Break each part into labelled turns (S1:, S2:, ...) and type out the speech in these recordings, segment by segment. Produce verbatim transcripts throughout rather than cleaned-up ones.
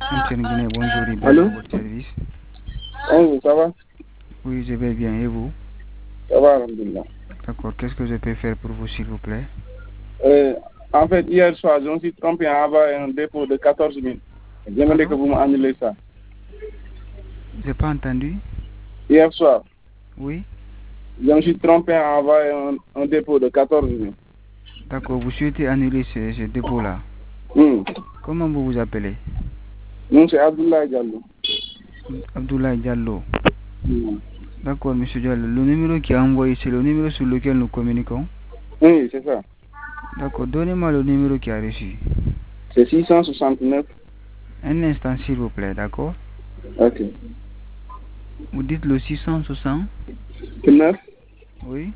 S1: Etienne Guinée, bonjour et bienvenue
S2: Allô?
S1: à votre service.
S2: Oui, ça va?
S1: Oui, je vais bien et vous?
S2: Ça va, alhamdoulilah.
S1: D'accord, qu'est-ce que je peux faire pour vous s'il vous plaît?
S2: Euh, en fait, hier soir, je me suis trompé en envoyant un dépôt de quatorze mille. J'aimerais que
S1: Pardon?
S2: vous m'annulez ça.
S1: J'ai pas entendu?
S2: Hier soir,
S1: Oui?
S2: je me suis trompé en envoyant un, un dépôt de quatorze mille.
S1: D'accord, vous souhaitez annuler ce, ce dépôt-là.
S2: Hmm.
S1: Comment vous vous appelez?
S2: Mon c'est Abdoulaye Diallo.
S1: Abdoulaye Diallo.
S2: Hmm.
S1: D'accord, monsieur Diallo. Le numéro qui a envoyé, c'est le numéro sur lequel nous communiquons.
S2: Oui, c'est ça.
S1: D'accord, donnez-moi le numéro qui a reçu.
S2: C'est six cent soixante-neuf.
S1: Un instant s'il vous plaît, d'accord?
S2: Ok.
S1: Vous dites le six cent soixante?
S2: neuf,
S1: Oui?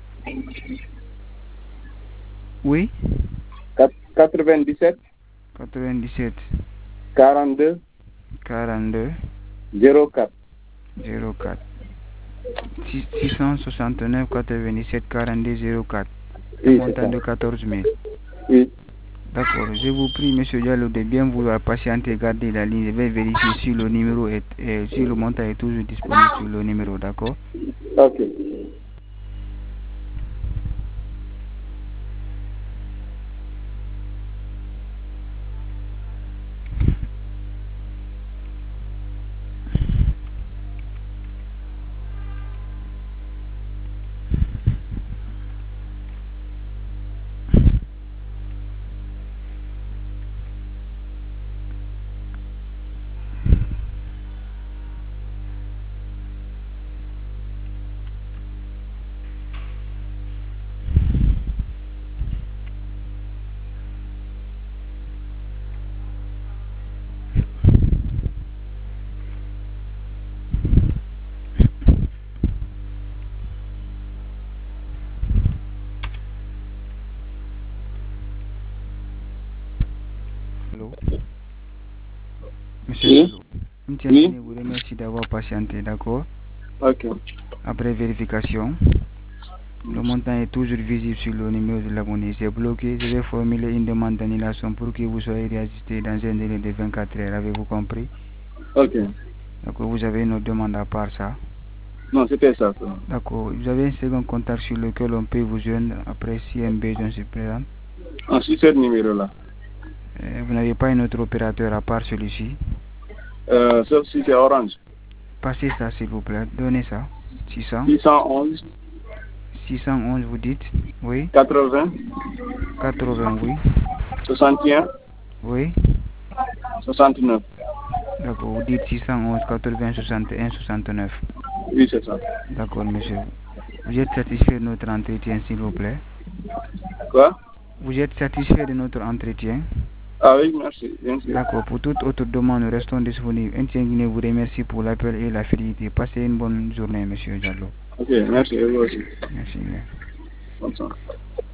S1: Oui?
S2: quatre-vingt-dix-sept,
S1: quatre-vingt-dix-sept,
S2: quarante-deux,
S1: quarante-deux,
S2: zéro quatre.
S1: zéro quatre. six cent soixante-neuf, quatre-vingt-dix-sept, quarante-deux, zéro quatre. Un
S2: Oui, c'est
S1: montant
S2: ça.
S1: de quatorze mille.
S2: Oui.
S1: D'accord. Je vous prie, monsieur Diallo, de bien vouloir patienter et garder la ligne. Je vais vérifier si le numéro est, est- si le montant est toujours disponible sur le numéro, d'accord?
S2: Ok.
S1: Allô? Monsieur
S2: Oui.
S1: Diallo. Etienne
S2: Oui.
S1: Guinée vous remercie d'avoir patienté, d'accord?
S2: Ok.
S1: Après vérification, le montant est toujours visible sur le numéro de l'abonné. C'est bloqué. Je vais formuler une demande d'annulation pour que vous soyez réajusté dans un délai de vingt-quatre heures. Avez-vous compris?
S2: Ok.
S1: D'accord, vous avez une autre demande à part ça?
S2: Non, c'était ça. ça.
S1: D'accord, vous avez un second contact sur lequel on peut vous joindre après si un besoin se présente.
S2: Ah, c'est ce numéro-là.
S1: Euh, Vous n'avez pas un autre opérateur à part celui-ci?
S2: Euh, sauf si c'est Orange.
S1: Passez ça s'il vous plaît, donnez ça. six cents,
S2: six cent onze,
S1: six cent onze vous dites? Oui.
S2: quatre-vingts,
S1: quatre-vingts, oui.
S2: soixante et un,
S1: Oui.
S2: soixante-neuf.
S1: D'accord, vous dites six cent onze, quatre-vingts, soixante et un, soixante-neuf.
S2: Oui, c'est ça.
S1: D'accord monsieur. Vous êtes satisfait de notre entretien s'il vous plaît?
S2: Quoi?
S1: Vous êtes satisfait de notre entretien?
S2: Ah oui, merci. Bien sûr.
S1: D'accord, pour toute autre demande, nous restons disponibles. Etienne Guinée vous remercie pour l'appel et la fidélité. Passez une bonne journée, monsieur Diallo.
S2: Ok, merci. Et vous aussi.
S1: Merci.
S2: Bonne soirée.